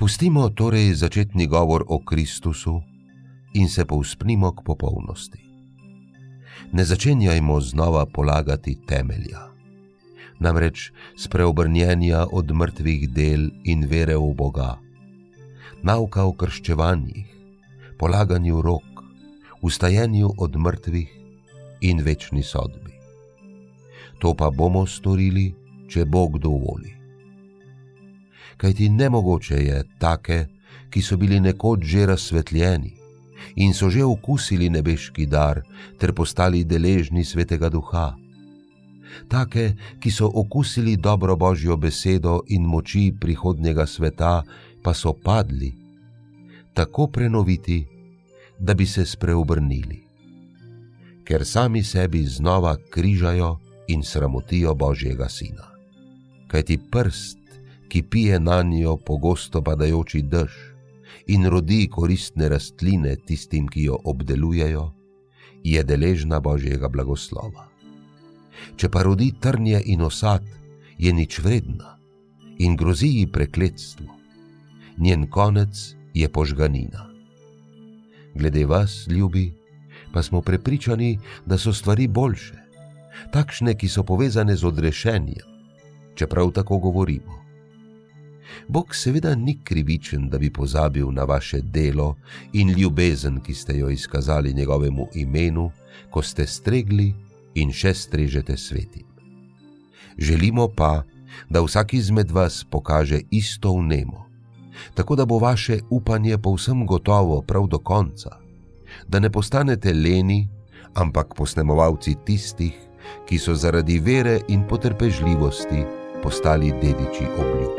Pustimo torej začetni govor o Kristusu in se povzpnimo k popolnosti. Ne začenjajmo znova polagati temelja, namreč spreobrnjenja od mrtvih del in vere v Boga, nauka o krščevanjih, polaganju rok, vstajenju od mrtvih in večni sodbi. To pa bomo storili, če Bog dovoli. Kajti nemogoče je take, ki so bili nekoč že razsvetljeni in so že okusili nebeški dar ter postali deležni Svetega Duha, take, ki so okusili dobro Božjo besedo in moči prihodnjega sveta, pa so padli, tako prenoviti, da bi se spreobrnili, ker sami sebi znova križajo in sramotijo Božjega Sina. Kajti prst, ki pije nanjo pogosto padajoči dež in rodi koristne rastline tistim, ki jo obdelujejo, je deležna Božjega blagoslova. Če pa rodi trnje in osad, je nič vredna in grozi ji prekletstvo. Njen konec je požganina. Glede vas, ljubi, pa smo prepričani, da so stvari boljše, takšne, ki so povezane z odrešenjem, čeprav tako govorimo. Bog seveda ni krivičen, da bi pozabil na vaše delo in ljubezen, ki ste jo izkazali njegovemu imenu, ko ste stregli in še strežete svetim. Želimo pa, da vsak izmed vas pokaže isto vnemo, tako da bo vaše upanje povsem gotovo prav do konca, da ne postanete leni, ampak posnemovalci tistih, ki so zaradi vere in potrpežljivosti postali dediči obljub.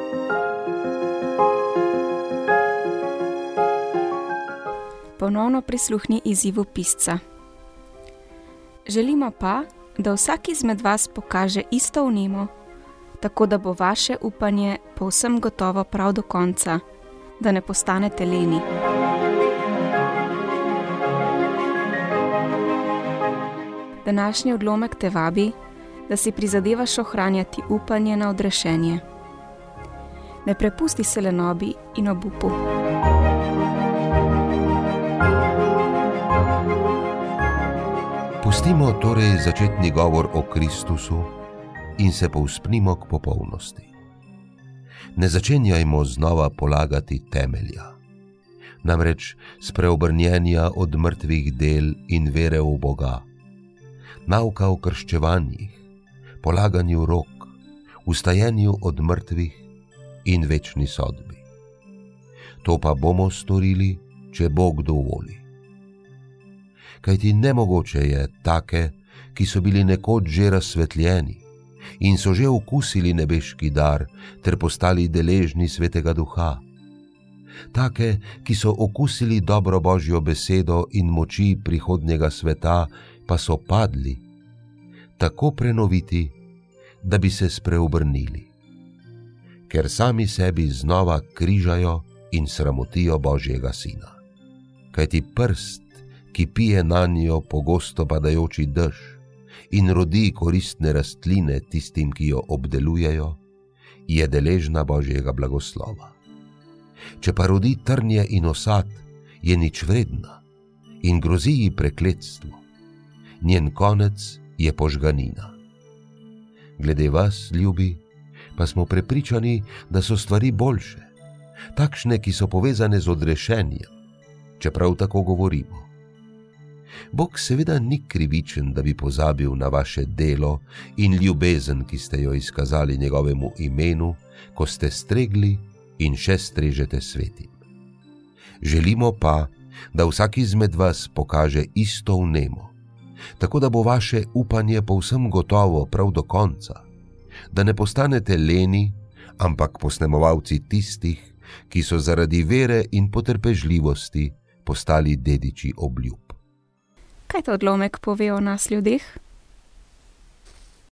Ponovno prisluhni izzivu pisca. Želimo pa, da vsak izmed vas pokaže isto vnemo, tako da bo vaše upanje povsem gotovo prav do konca, da ne postanete leni. Današnji odlomek te vabi, da si prizadevaš ohranjati upanje na odrešenje. Ne prepusti se lenobi in obupu. Pustimo torej začetni govor o Kristusu in se povzpnimo k popolnosti. Ne začenjajmo znova polagati temelja, namreč spreobrnjenja od mrtvih del in vere v Boga, nauka o krščevanjih, polaganju rok, vstajenju od mrtvih in večni sodbi. To pa bomo storili, če Bog dovoli. Kajti nemogoče je take, ki so bili nekoč že razsvetljeni in so že okusili nebeški dar ter postali deležni Svetega Duha, take, ki so okusili dobro Božjo besedo in moči prihodnjega sveta, pa so padli, tako prenoviti, da bi se spreobrnili, ker sami sebi znova križajo in sramotijo Božjega Sina. Kajti prst, ki pije nanjo pogosto padajoči dež in rodi koristne rastline tistim, ki jo obdelujejo, je deležna Božjega blagoslova. Če pa rodi trnje in osad, je nič vredna in grozi ji prekletstvo. Njen konec je požganina. Glede vas, ljubi, pa smo prepričani, da so stvari boljše, takšne, ki so povezane z odrešenjem, čeprav tako govorimo. Bog seveda ni krivičen, da bi pozabil na vaše delo in ljubezen, ki ste jo izkazali njegovemu imenu, ko ste stregli in še strežete svetim. Želimo pa, da vsak izmed vas pokaže isto vnemo, tako da bo vaše upanje povsem gotovo prav do konca, da ne postanete leni, ampak posnemovalci tistih, ki so zaradi vere in potrpežljivosti postali dediči obljub. Kaj ta odlomek pove o nas ljudeh?